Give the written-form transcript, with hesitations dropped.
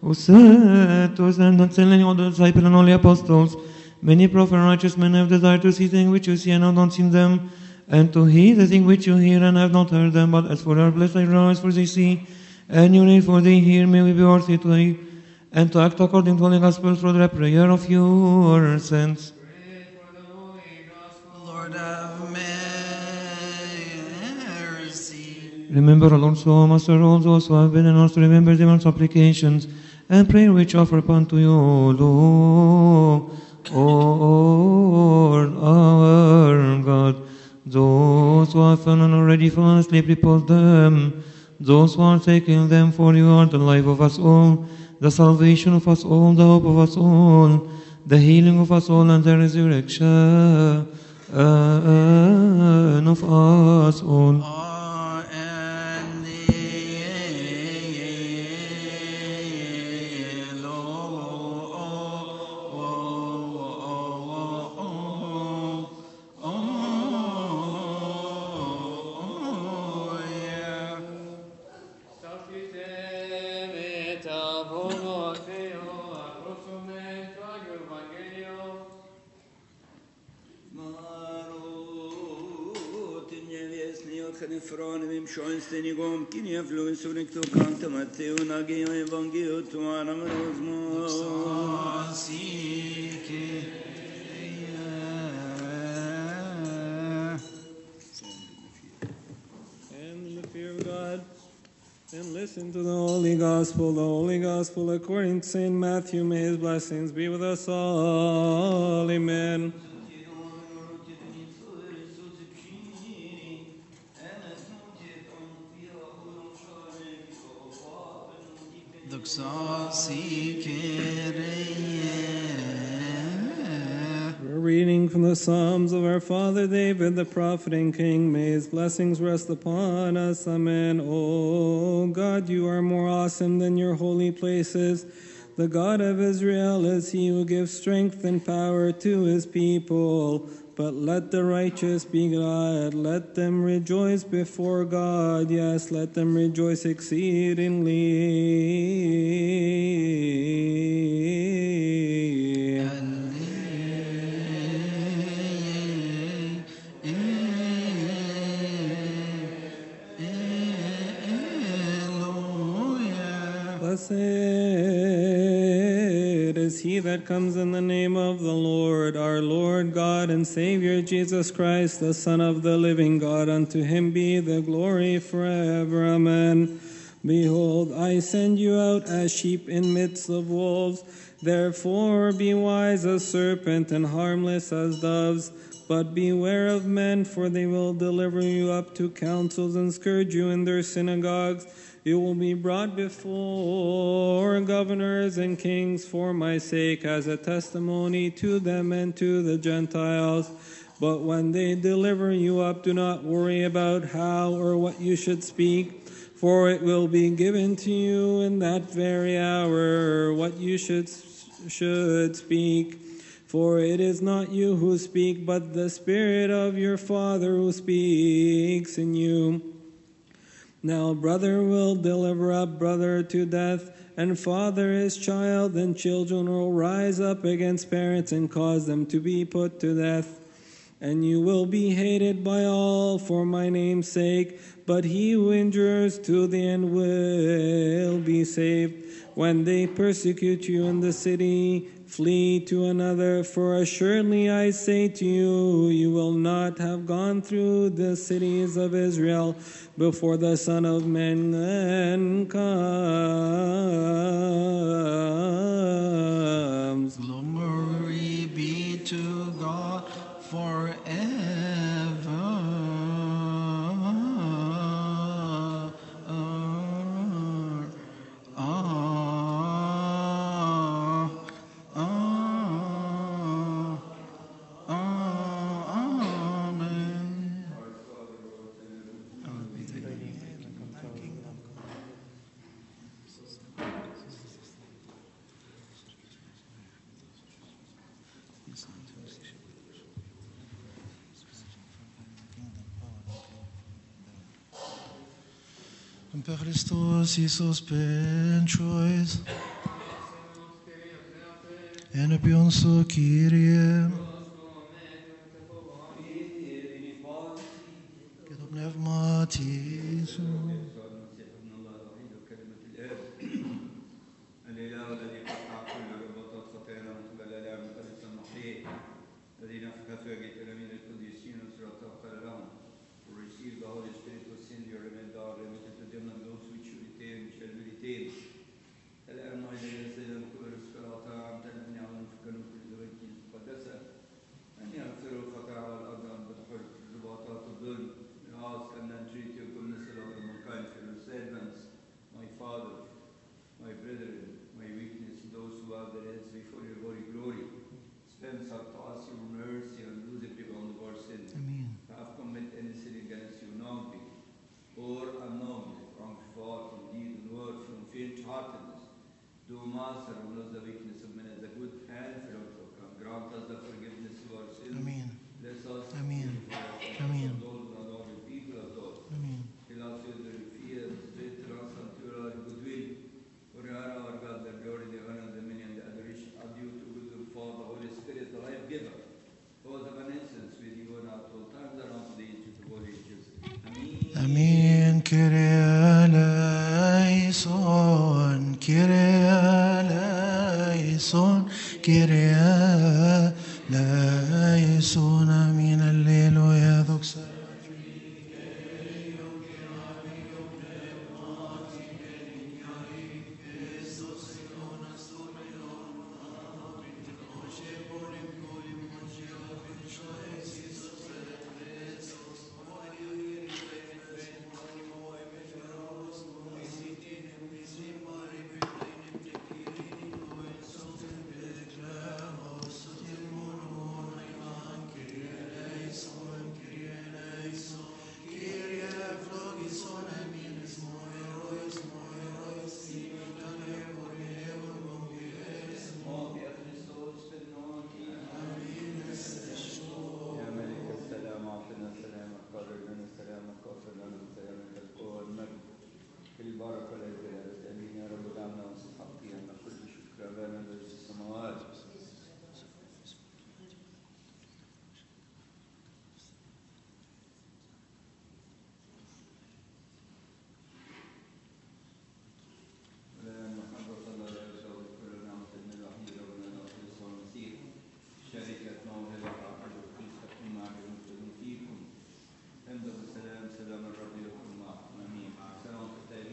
who said to us, and not telling all the disciples and all the apostles, many prophets and righteous men have desired to see things which you see and have not seen them, and to hear the things which you hear and have not heard them. But as for our blessed eyes, for they see, and your ears, for they hear, may we be worthy to hear, and to act according to the gospel through the prayer of your saints. Lord have mercy. Remember also, Master, all those who have been in us, remember them and supplications, and prayer which offer upon to you, Lord our God. Those who have fallen already fallen asleep, repose them. Those who are taking them, for you are the life of us all, the salvation of us all, the hope of us all, the healing of us all, and the resurrection of us all. Stenigom kinia fluis unicto canta Matteo nagio evangio tuana menosmo And in the fear of God, and listen to the Holy Gospel according to St. Matthew. May his blessings be with us all. Amen. A reading from the Psalms of our father David, the prophet and king. May his blessings rest upon us. Amen. O God, you are more awesome than your holy places. The God of Israel is he who gives strength and power to his people. But let the righteous be glad. Let them rejoice before God. Yes, let them rejoice exceedingly. Blessed is he that comes in the name of the Lord, our Lord God and Savior Jesus Christ, the Son of the living God. Unto him be the glory forever. Amen. Behold, I send you out as sheep in midst of wolves. Therefore be wise as serpent and harmless as doves. But beware of men, for they will deliver you up to councils and scourge you in their synagogues. You will be brought before governors and kings for my sake, as a testimony to them and to the Gentiles. But when they deliver you up, do not worry about how or what you should speak, for it will be given to you in that very hour what you should speak. For it is not you who speak, but the Spirit of your Father who speaks in you. Now brother will deliver up brother to death, and father his child, and children will rise up against parents and cause them to be put to death. And you will be hated by all for my name's sake, but he who endures to the end will be saved. When they persecute you in the city, flee to another, for assuredly I say to you, you will not have gone through the cities of Israel before the Son of Man comes. Glory be to God forever. Pe Hristos Iisus pe înțois, Enpion so Kyrie. كده بنفماتيسو. الإله الذي قطع كل رباطات خطايانا وقبل لا مقدس المحيي الذي نفخ في وجه تلاميذ القديسين وصراط قال لهم receive the Holy Spirit who send your remit our remitted to them and those which you retain shall be retained. الآن أيضا يا سيدنا كبر الصلاة أمتلكني على مفكرة كل ذواتي المقدسة أن يغفروا الخطايا على الأرض أن تدخل رباطات الظلم. We ask and then treat your goodness along with mankind for your servants, my Father, my brethren, my weakness, those who have their heads before your holy glory. Dispense unto us your mercy and lose every bound of our sin. Amen. Have committed any sin against you knowingly or unknowingly, from thought, from deed, and word, from faint-heartedness. Do, Master, on us the weakness of men as a good hand for our and grant us the forgiveness of our sins. Amen. Bless us. Amen. Amen. Amen. Lord, and all the people of God. Amen. Fill us with your fear and strengthen us unto your goodwill. For you are our God, the glory, the honor, the dominion, the adoration are due to good and Father, the Holy Spirit, the life giver. Both of an essence with you and at all times and unto the age of the world ages. Amen. Amen. Kyrie eleison, Kyrie eleison, Kyrie eleison. Amen. Alleluia. Doxa. يا ملك السلام أعطنا سلامك قرر لنا سلامك واغفر لنا سلامك القوة والمجد في البركة والجلال آمين يا رب اجعلنا مستحقين أن كل شكر أبانا الذي في السماوات. والآن محبة الله يرسل كل نعمة من الوحيد ربنا يسوع المسيح شركة موهبة الروح القدس تكون مع جميع فيكم. امضوا بالسلام، سلام الرب يكون